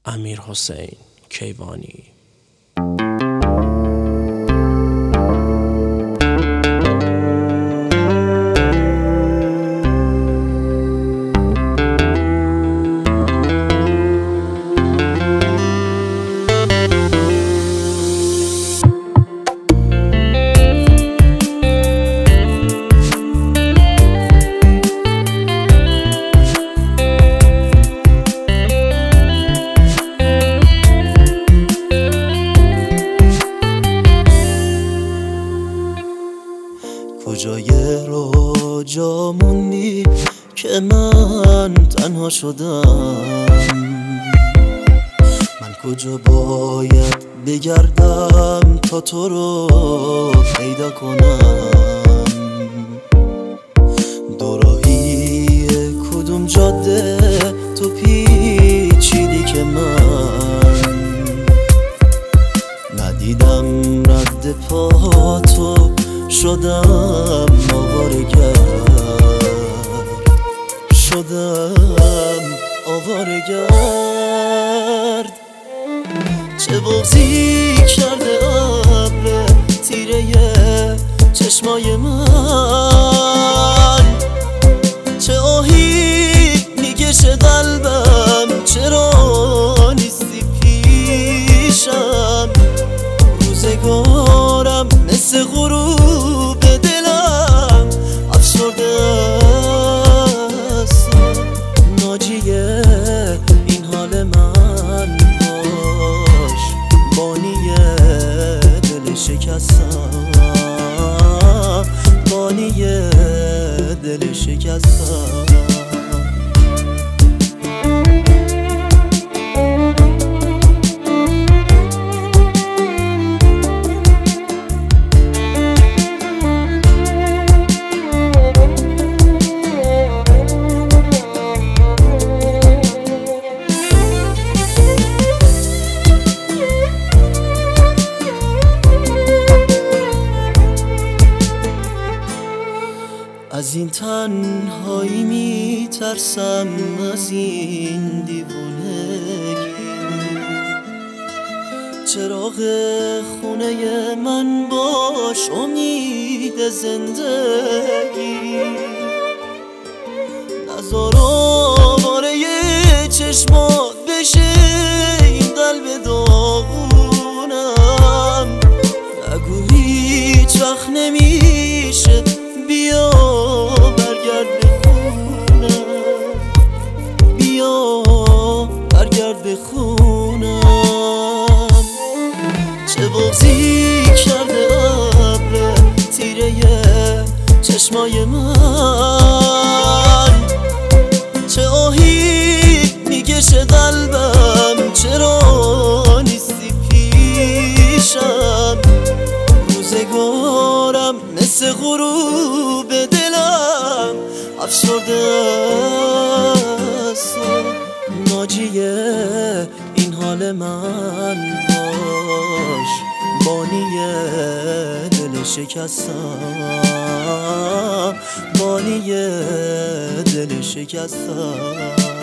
امیرحسین کیوانی. کجای رجا موندی که من تنها شدم؟ من کجا باید بگردم تا تو رو پیدا کنم؟ دوراهی کدوم جاده تو پیچیدی که من ندیدم رد پا تو، شدم آوارگرد. چه بغضی کرده ابر تیره چشمای من، چه آهی میکشه قلبم، چرا نیستی پیشم؟ روزگارم مثل غروب دلم افسرده است. ناجیه این حال من باش، بانی دل شکستم، بانی دل شکستم. از این تنهایی میترسم، از این دیوونگی. چراغ خونه من باش، امید زندگی. نذار آواره چشمات بشه این قلب داغونم. نگو هیچ وقت نمیشه، بیا برگرد به خونم، بیا برگرد به خونم. چه بغضی کرده ابر تیره چشمای من، چه آهی میکشه قلبم، چرا نیستی پیشم؟ روزگارم مثل غروب دلم افسرده است. ناجیه این حال من باش، بانی دل شکستم، بانی دل شکستم.